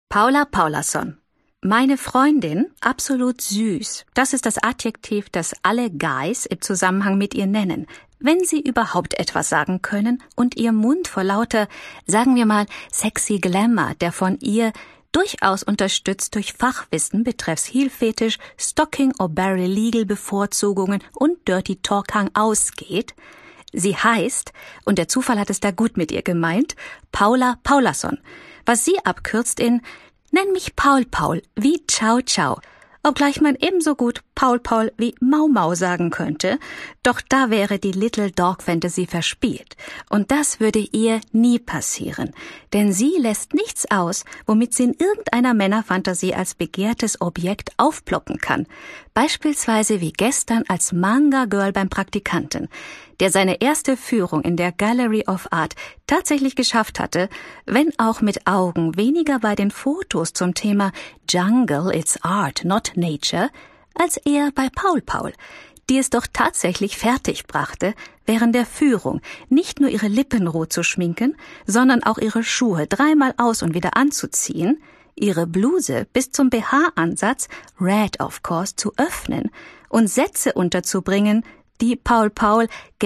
Paula Paulason. Meine Freundin, absolut süß. Das ist das Adjektiv, das alle Guys im Zusammenhang mit ihr nennen, wenn sie überhaupt etwas sagen können und ihr Mund vor lauter, sagen wir mal, sexy Glamour, der von ihr durchaus unterstützt durch Fachwissen betreffs Heel-Fetisch, Stocking- or Barrel-Legal-Bevorzugungen und Dirty Talk-Hang ausgeht. Sie heißt, und der Zufall hat es da gut mit ihr gemeint, Paula Paulason, was sie abkürzt in »Nenn mich Paul Paul«, wie Ciao Ciao, obgleich man ebenso gut Paul Paul wie Mau Mau sagen könnte, doch da wäre die Little Dog Fantasy verspielt. Und das würde ihr nie passieren, denn sie lässt nichts aus, womit sie in irgendeiner Männerfantasie als begehrtes Objekt aufploppen kann. Beispielsweise wie gestern als Manga-Girl beim Praktikanten, der seine erste Führung in der Gallery of Art tatsächlich geschafft hatte, wenn auch mit Augen weniger bei den Fotos zum Thema Jungle, it's art, not nature, als eher bei Paul Paul, die es doch tatsächlich fertig brachte, während der Führung nicht nur ihre Lippen rot zu schminken, sondern auch ihre Schuhe 3-mal aus und wieder anzuziehen, ihre Bluse bis zum BH-Ansatz, red of course, zu öffnen und Sätze unterzubringen, die Paul Paul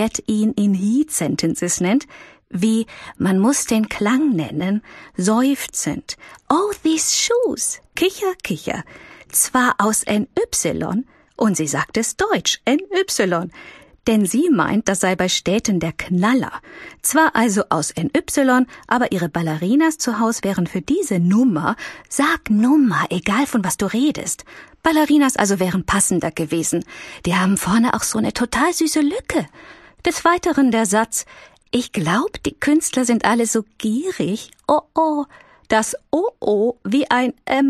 Get-in-Heat-Sentences nennt, wie man muss den Klang nennen, seufzend, oh, these shoes, Kicher, Kicher, zwar aus NY, und sie sagt es deutsch, NY, denn sie meint, das sei bei Städten der Knaller. Zwar also aus NY, aber ihre Ballerinas zu Haus wären für diese Nummer, sag Nummer, egal von was du redest. Ballerinas also wären passender gewesen. Die haben vorne auch so eine total süße Lücke. Des Weiteren der Satz, ich glaub, die Künstler sind alle so gierig. Oh, oh. Das Oh, wie ein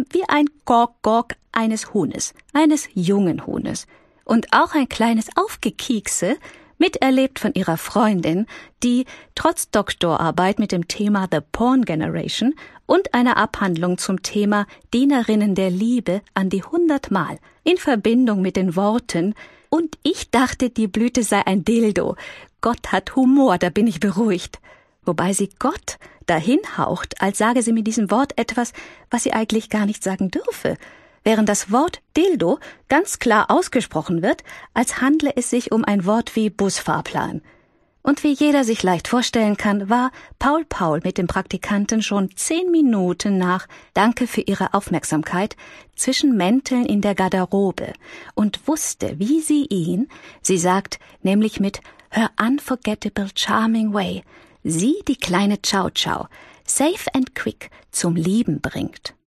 Gok eines Huhnes, eines jungen Huhnes. Und auch ein kleines Aufgekiekse, miterlebt von ihrer Freundin, die trotz Doktorarbeit mit dem Thema The Porn Generation und einer Abhandlung zum Thema Dienerinnen der Liebe an die 100-mal in Verbindung mit den Worten und ich dachte, die Blüte sei ein Dildo. Gott hat Humor, da bin ich beruhigt. Wobei sie Gott dahin haucht, als sage sie mit diesem Wort etwas, was sie eigentlich gar nicht sagen dürfe, während das Wort Dildo ganz klar ausgesprochen wird, als handle es sich um ein Wort wie Busfahrplan. Und wie jeder sich leicht vorstellen kann, war Paul Paul mit dem Praktikanten schon 10 Minuten nach Danke für Ihre Aufmerksamkeit zwischen Mänteln in der Garderobe und wusste, wie sie ihn, sie sagt, nämlich mit her unforgettable charming way, sie, die kleine Ciao Ciao, safe and quick zum Lieben bringt.